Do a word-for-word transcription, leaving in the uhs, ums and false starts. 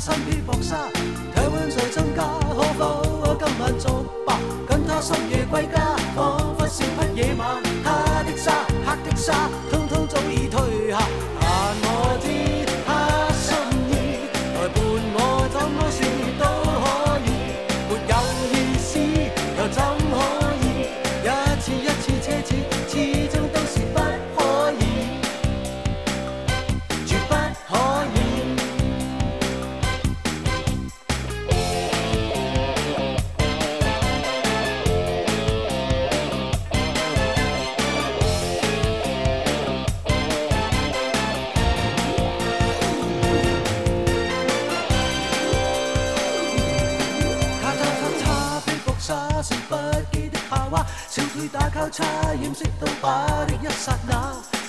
身披薄紗，體溫在增加，可否今晚作罷？跟他深夜歸家，彷彿是匹野馬。他的紗，黑的紗，通通早已退下。但我知他心意，來伴我怎麼說都可以。沒有意思，又怎可以？一次一次奢侈，始終都是不可以，絕不可以。是不羈的夏娃，小腿打交叉掩飾到把的一剎那。